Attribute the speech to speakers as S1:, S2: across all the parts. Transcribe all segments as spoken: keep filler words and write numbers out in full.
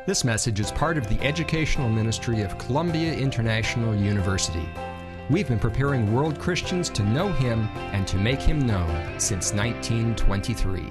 S1: This message is part of the educational ministry of Columbia International University. We've been preparing world Christians to know Him and to make Him known since nineteen twenty-three.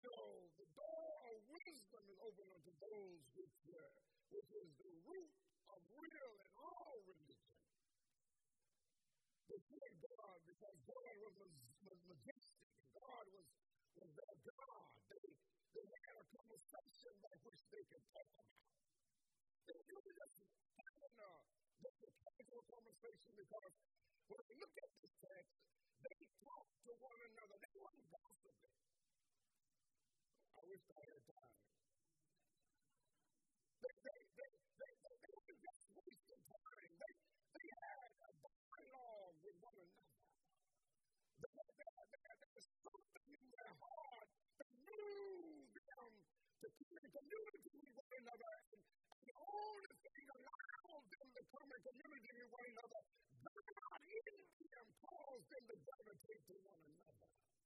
S2: You know, the door of wisdom is open unto those which, uh, which is the root of real and all religion. They feared God because God was, was majestic. God was, was their God. They, they had a conversation by which they could talk about. They were just having a, just a casual conversation because when they look at this text, they talk to one another. They weren't gossiping. I wish I had time. They, they, they, they, they, they weren't just wasting time. They, they had a dialogue with one another. There, there, there, there was something in their heart that moved them to come in community with one another. And, and the only thing allowed them to come in community with one another, God in them caused them to gravitate to one another.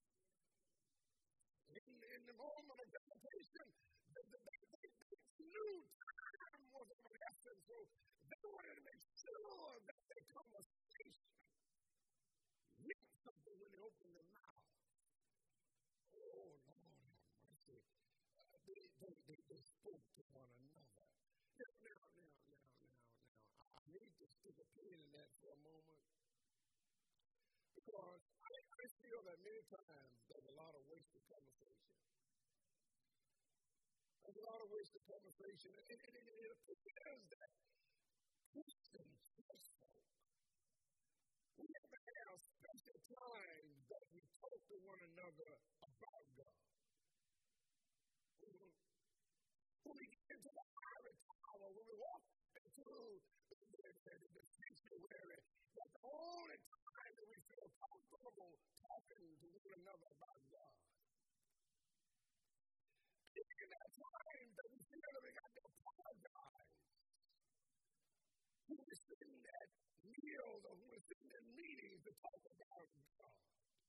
S2: In, in the moment of gravitation, they, they, they, they knew time was of the essence, so they wanted to make sure that their conversation meant something when they opened their mouth. Oh, Lord have mercy. Uh, they, they, they, they spoke to one another. Now, now, now, now, now, now, I need to stick a pin in that for a moment. Because I, I feel that many times there's a lot of wasted conversation. There's a lot of wasted conversation. And it, it, it appears that Christians, most folk, we have to have special times that we talk to one another about God. Mm-hmm. When we get into the ivory tower, when we walk into the, the, the, the sanctuary, that's the only time that we feel comfortable talking to one another about God. In that time that we feel that we got to apologize, when we're sitting at meals or when we're sitting in meetings to talk about God.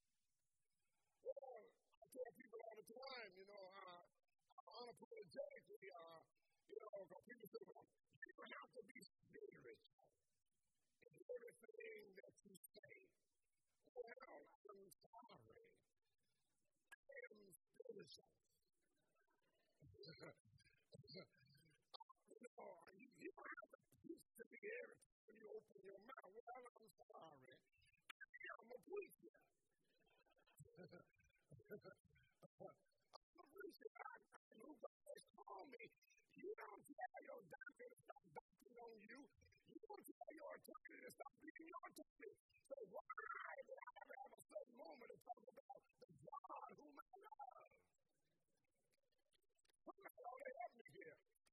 S2: Well, I tell people all the time, you know, uh, unapologetically, uh, you know, because people say, well, you don't have to be spiritual in everything that you say. Well, I'm sorry. I am spiritual. You know, you, you don't have to preach to me every time you open your mouth. Well, I'm sorry. I'm a preacher. I'm a preacher. I, I know God has called me. You don't tell your doctor to stop doctoring on you. You don't tell your attorney to stop being your attorney. So why do I ever have a certain moment to talk about the God whom I love? Somebody ought to help me here.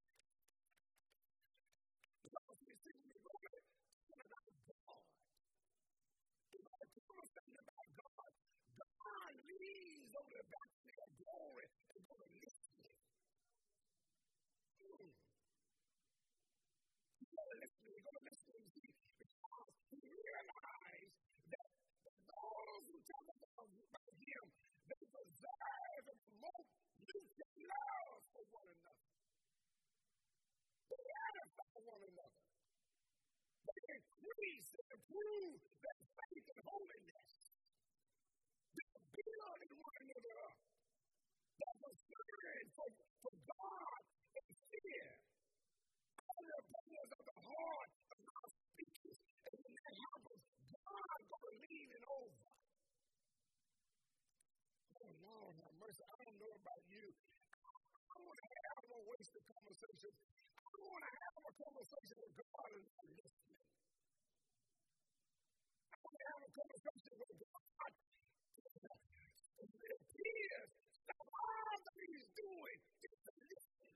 S2: Because we see me going about God. If I come and say about God, God leads over the balcony of glory and go to listening. Hmm. You go to listening, you go to listening, see, because he realized that those who talk about, about him, they desire and promote mutual love for one another. They edify one another. They increase and improve their faith and holiness. They build one another up. There's a concern for, for God and fear. All the prayers of the heart are not speaking. And when that happens, God is going to lean it over. Oh, Lord have mercy. I don't know about you. I don't want to have no wasted conversations. I don't want to have a conversation with God and not listening. I want to have a conversation with God. It appears that all that he's doing is to listen.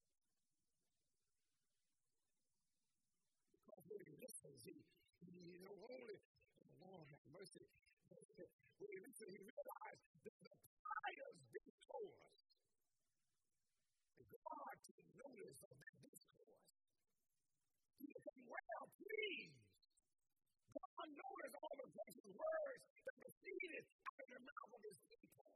S2: Because when he listens, he, he you know, only, oh, Lord have mercy. When he listens, he realizes that the priors discourse. And God took notice of that discourse. He became well pleased. God noticed all the precious words that proceeded out of the mouth of his people.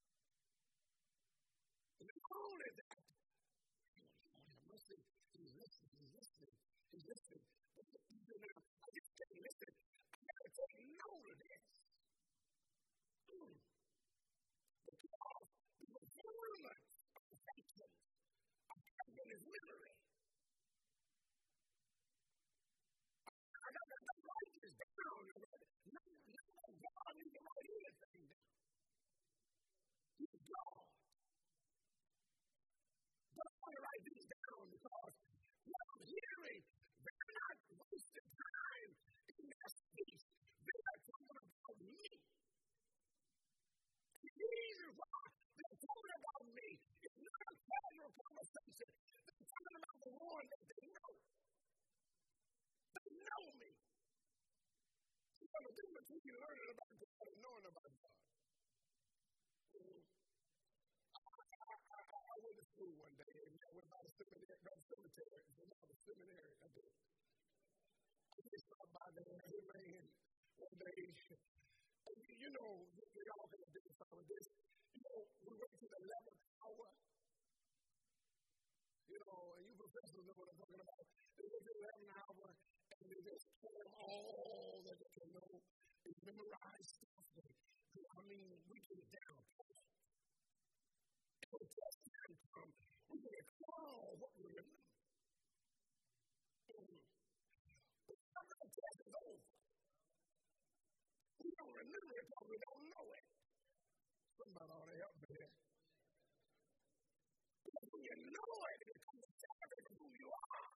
S2: And not only that, Lord have mercy, he's listening, he's listening, he's listening. But he said, now, I just can't listen. I got to take note of this. Mm. Because the performance there's a difference between you learning about God and knowing about God. Mm. I, I, I, I went to school one day and I went by the seminary, by the cemetery, and by the seminary, I did. I just stopped by there, amen, one day. And you know, we all can identify with this. You know, we went to the eleventh hour. You know, and you professors know what I'm talking about. They went to the eleventh hour, and they just tell all that they can know is memorize stuff. I mean, we get it down. And when test time comes, we can recall what we remember. Mm-hmm. But sometimes the test is over. We don't remember it because we don't know it. Somebody ought to help me there. Because when you know it, it becomes a part of who you are.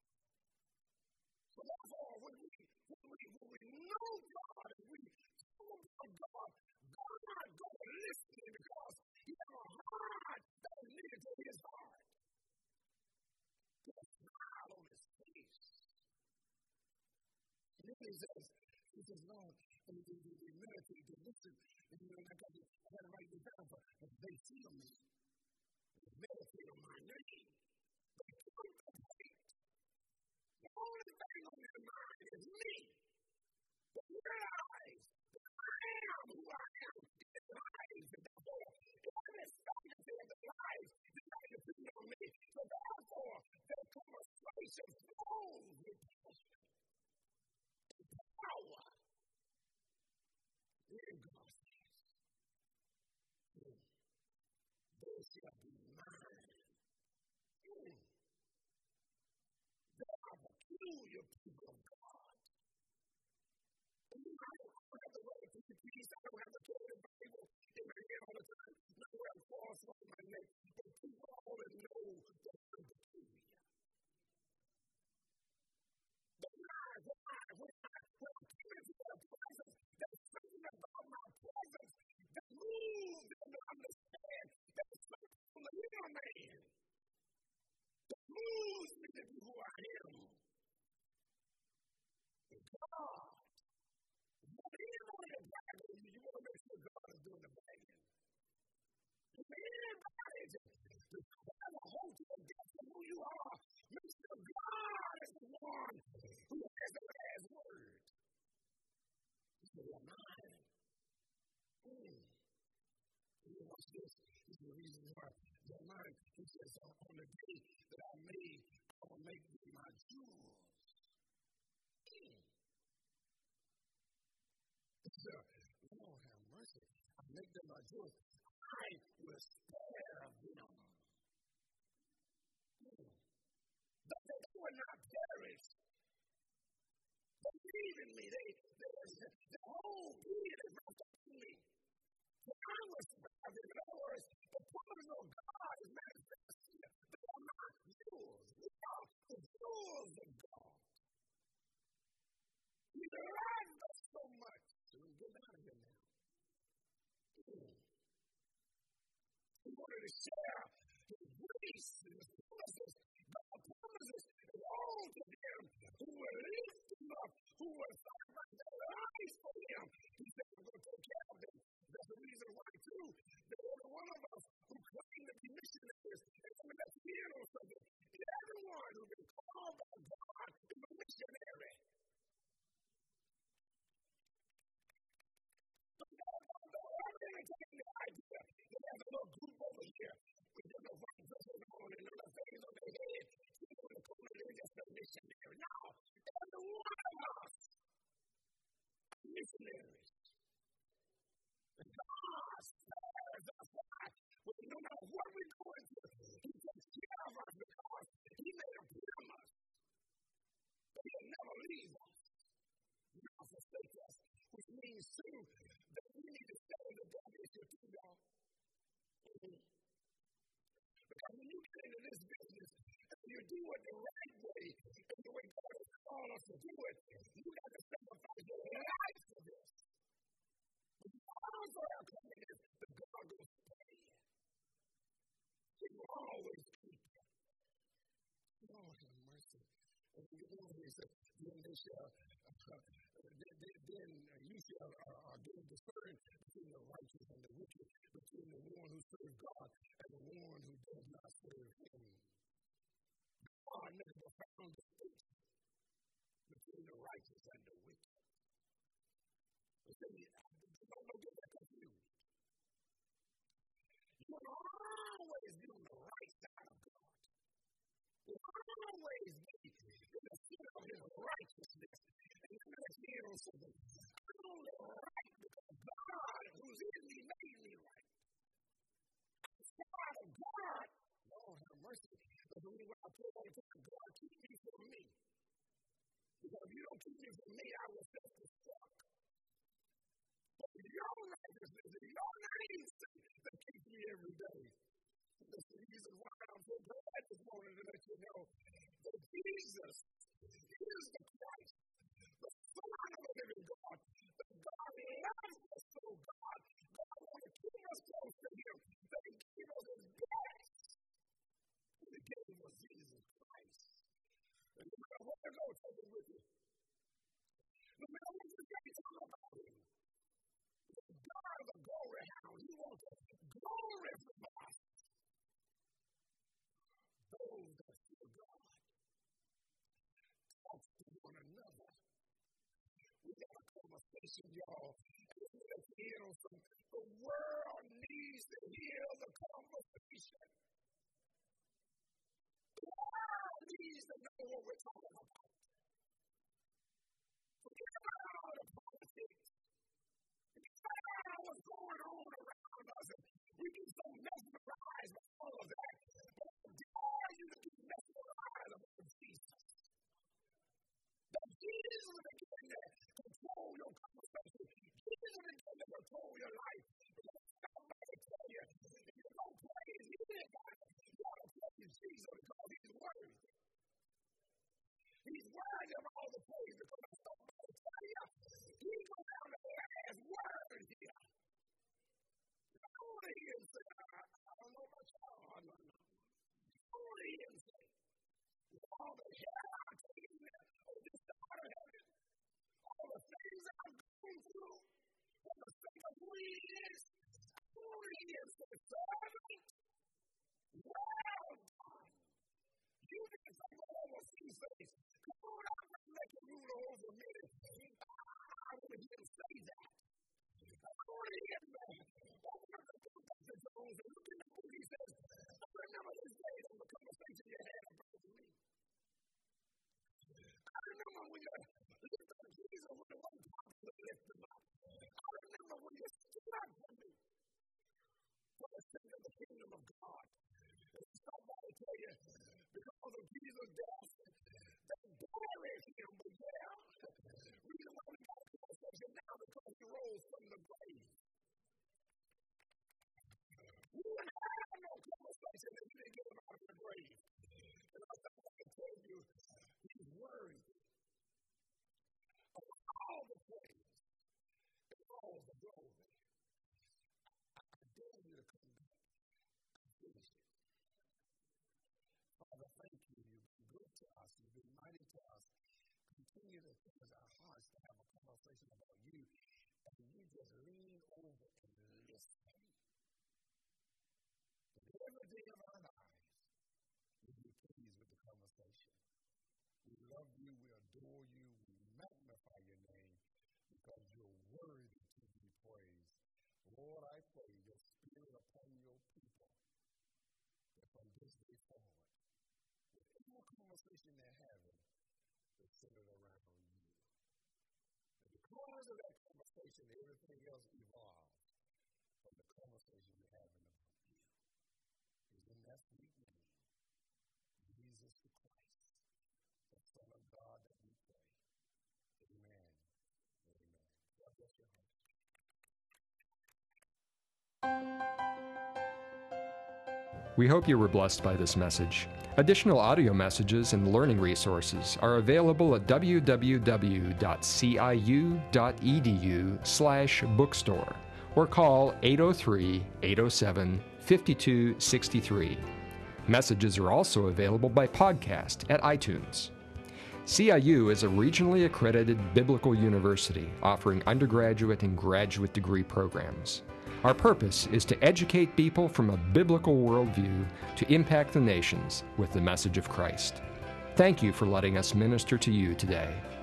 S2: So therefore, when we, when we, when we know God and we talk about God, God going to listen because he has a heart that is needed to his heart. Put a smile on his face. And then he says, he says, Lord, and he says, we meditate to listen. And you know, I got to, I got to write this down for, but they feel me. They meditate on my name. They contemplate. The only thing on their mind is me. But realize that I am who I am in their lives. And therefore, every expectancy of their lives is not dependent on me. So therefore, their conversation flows with passion and power. Then God says, they shall be mine. Mm. They are peculiar people of God. And you know, I don't have to write to the peace. I don't have to tell the Bible in my head all the time. No, I have false on my neck. But people always know that I'm peculiar. But why, why, why, when I'm coming to their presence, there's something about my presence that moves them to understand that there's something from the inner man that moves me to be who I am. And God, what is on your bragging, you want to make sure God is doing the bragging. If anybody just have a hold to the depth of who you are, make sure God is the one who has the last word. So your mind. Mm. You watch this. This is the reason why your mind, he says, on the day that I made, I will make thee my jewels. Mm. So, Lord have mercy. I make them my jewels. I will spare them. Mm. But they will not perish. Believe in me. They, they, the whole being is not in me. So I was spare them. In other words, the promise of God is manifested. They are not jewels. We are the jewels of God. He loved us so much. So we get out of here now. Mm. He wanted to share his grace and his promises. God promises is all to them who will lift him up, who will sacrifice their lives for him. He said, I'm going to take care of them. That's the reason why, too, that every one of us who claim to be missionaries, and some of that's here or something, everyone who's been called by God is a missionary. But God don't ever entertain the idea that there's a little group over here with their little white dresses on and little things on their head, sitting in the corner, they're just a missionary. No, every one of us are missionaries. And God spares us. Why? Well, no matter what we're going through, he takes care of us because he made a promise that he'll never leave us. Never forsake us. Which means, too, that we need to stay in the God issue, too, y'all. Mm-hmm. Because when you get into this business, and you do it the right way, and the way God has called us to do it, you got to sacrifice your life for this. But you also have confidence that God will pay. He will always keep you. Lord have mercy. And you know, he said, then they shall then, then you shall uh, again discern between the righteous and the wicked, between the one who serves God and the one who does not serve him. God never found distinction between the righteous and the wicked. But see, don't get that confused. You will always be on the right side of God. You will always be in the seat of his righteousness. And you know, he on something. I'm only right because God, who's in me, made me right. Outside of God, Lord have mercy. But when I pray all the time, God, keep me from me. Because if you don't keep me from me, I will self-destruct. But your righteousness and your name that keeps me every day. That's the reason why I'm so glad this morning to let you know that Jesus is the Christ, the Son of the living God, that God loves us so God. God wants to keep us close to him, that he gave us his best. And he gave us Jesus Christ. And no matter where I go, take him with you. No matter what you say, talk about him. God is a glory hound. He wants to glory from us. Those that fear God talk to one another. We got a conversation, y'all. And let's hear some. The world needs to hear the conversation. The world needs to know what we're talking about. Forget about all the politics. What's going on around us, and we get so mesmerized by all of that. But I dare you to be mesmerized about Jesus. That Jesus is again to control your conversation. Jesus is again to control your life. Because somebody tell you, if you don't praise him, you ought to praise Jesus because he's worthy. He's worthy of all the praise because somebody tell you, he's going to have the last word here. I want to hear him say, I, I don't know about y'all. I don't know. I want to hear him say, with all the hell I'm taking there, on this side of heaven, all the things I'm going through, for the sake of who he is, I want to hear him say, servant, well done. You did something overseas things. Come on out and make a rule over me. I want to hear him say that. I want to hear him say, open up the book of the Jones and look in the book. He says, I remember this day on the conversation you had about me. I remember when you lifted up Jesus when it wasn't possible to lift him up. I remember when you stood up for me for the sake of the kingdom of God. And somebody tell you, because of Jesus' death, they buried him, but yeah, reason why we got a conversation now because he rose from the grave. We wouldn't have no conversation if he didn't get him out of the grave. And I thought I could tell you, he's worthy of all the praise and all the glory. I, I dare you to come back and finish it. Father, thank you. You've been good to us. You've been mighty to us. Continue to cause our hearts to have a conversation about you, and you just lean over and listen. And every day of our lives, we'll be pleased with the conversation. We love you. We adore you. We magnify your name because you're worthy to be praised. Lord, I pray your spirit upon your people that from this day forward, whatever conversation they're having, is centered around you. And because of that conversation, everything else evolves from the conversation you're having about you. It's in that sweet name, Jesus the Christ, the Son of God, that we pray. Amen. Amen. God bless your heart.
S1: We hope you were blessed by this message. Additional audio messages and learning resources are available at w w w dot c i u dot e d u slash bookstore or call eight oh three, eight oh seven, five two six three. Messages are also available by podcast at iTunes. C I U is a regionally accredited biblical university offering undergraduate and graduate degree programs. Our purpose is to educate people from a biblical worldview to impact the nations with the message of Christ. Thank you for letting us minister to you today.